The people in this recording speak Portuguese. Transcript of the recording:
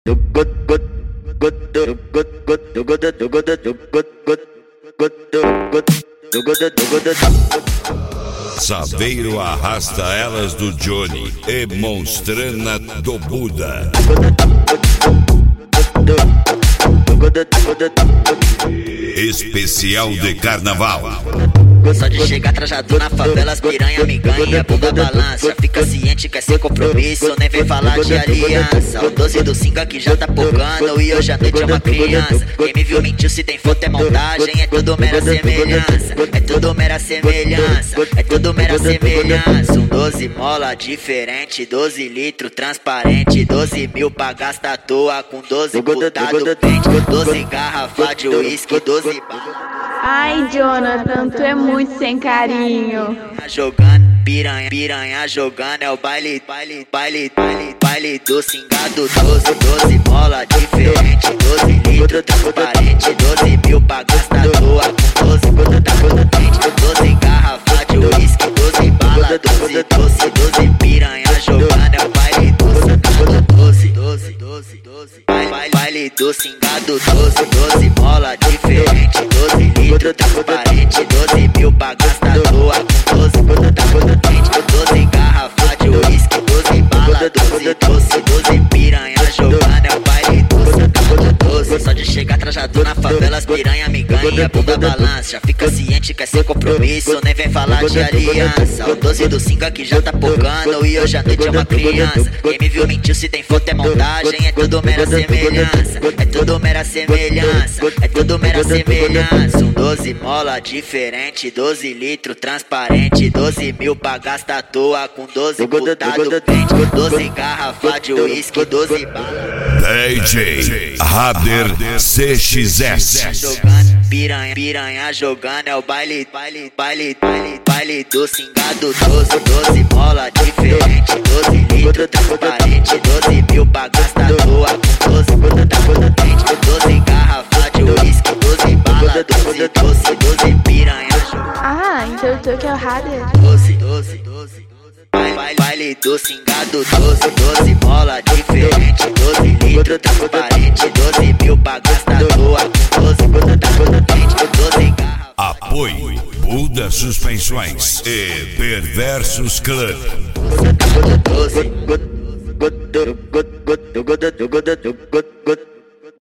Saveiro arrasta elas do Johnny e Monstrana do Buda. Especial de carnaval. Só de chegar trajado na favela, as piranha me ganha, bunda balança. Já fica ciente, quer ser compromisso, nem vem falar de aliança. O 12 do 5 aqui já tá pogando e hoje à noite é uma criança. Quem me viu mentiu, se tem foto é montagem, é tudo mera semelhança. É tudo mera semelhança, é tudo mera semelhança. Um 12 mola diferente, 12 litros transparente, 12 mil pra gastar à toa com 12 putado pente, 12 garrafa de uísque, 12 balas. Ai, Jonathan, tu é muito sem carinho. Jogando, piranha jogando, é o baile do cingado. 12 bola diferente, 12 litros transparente, 12 mil pra gastar à toa com 12 putado pente, 12 garrafa de uísque, 12 bala, 12 piranha jogando, é o baile do cingado. 12 baile do cingado, 12 bola diferente, 12 litros transparente, 12 mil pra gastar à toa com 12 putado pente, 12 garrafa de uísque, 12 bala, 12 piranha jogando, é o baile do cingado. 12 só de chegar trajado na favela, as piranha me ganha, bunda balança. Já fica ciente, quer ser compromisso, nem vem falar de aliança. O 12 do 5 aqui já tá pogando e hoje à noite é uma criança. Quem me viu mentiu, se tem foto é montagem, é tudo mera semelhança. É tudo mera semelhança, é tudo mera semelhança. Um 12 mola diferente, 12 litros transparente, 12 mil pra gastar à toa com 12 putado pente, 12 garrafa de uísque, 12 balas. DJ Rader CXS. Jogando, piranha jogando, é o baile do cingado. 12 bola diferente, 12 litros transparente, 12 mil pra gastar à toa com 12 putado pente, 12 garrafa de uísque, 12 bala, 12 piranha jogando. Ah, então eu tô que é o Rader. 12 baile do cingado, 12 bola diferente, 12 litros transparente, 12 mil pra gastar à toa com 12 putado pente, 12 garrafa. Apoio Buda Suspensões e Perversos Club. 12